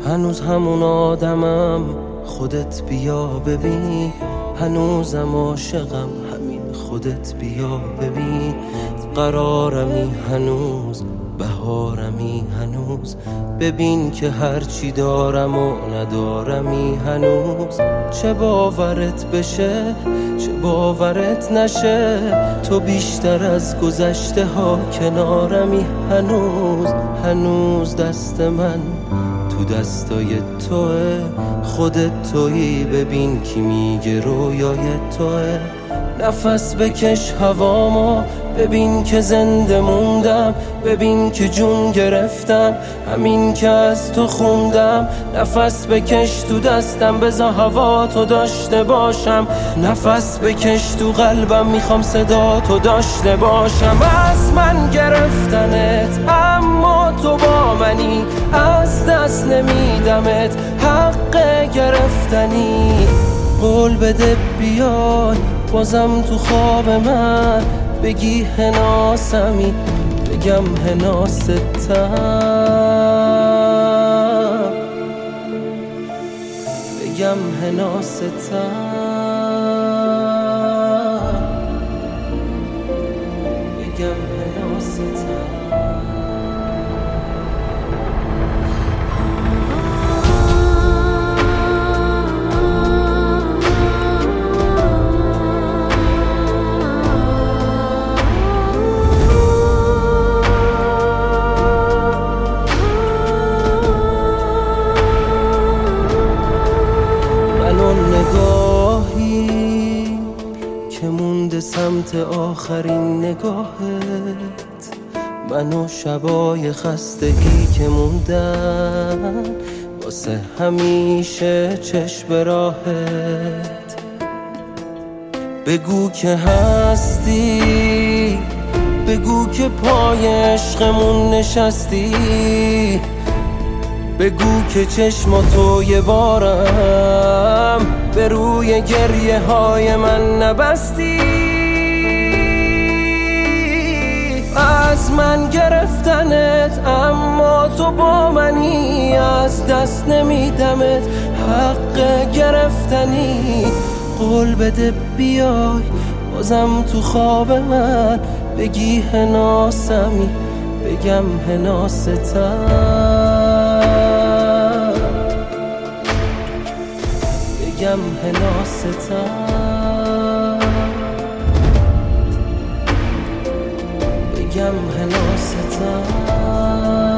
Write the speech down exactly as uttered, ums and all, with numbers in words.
هنوز همون آدمم، خودت بیا ببین. هنوزم عاشقم، همین خودت بیا ببین. قرارمی هنوز، بهارمی هنوز. ببین که هرچی دارم و ندارمی هنوز. چه باورت بشه چه باورت نشه، تو بیشتر از گذشته ها کنارمی هنوز. هنوز دست من تو دستای توه، خودت تویی ببین کی میگه رویای توه. نفس بکش هوامو، ببین که زنده موندم. ببین که جون گرفتم، همین که از تو خوندم. نفس بکش تو دستم، بذار هوا تو داشته باشم. نفس بکش تو قلبم، میخوام صدا تو داشته باشم. از من گرفتنت اما تو با منی، از دست نمیدمت، حق گرفتنی. قول بده بیای بازم تو خواب من، بگی هناسمی بگم هناستم. بگم هناستم. بگم هناستم. نگاهی که مونده سمت آخرین نگاهت، منو شبای خستگی که موندن واسه همیشه چشم راهت. بگو که هستی، بگو که پای عشقمون نشستی. بگو که چشماتو یه بارم به روی گریه های من نبستی. از من گرفتنت اما تو با منی، از دست نمیدمت، حق گرفتنی. قول بده بیای بازم تو خواب من، بگی هناسمی بگم هناستم. بگم هناستم. بگم هناستم.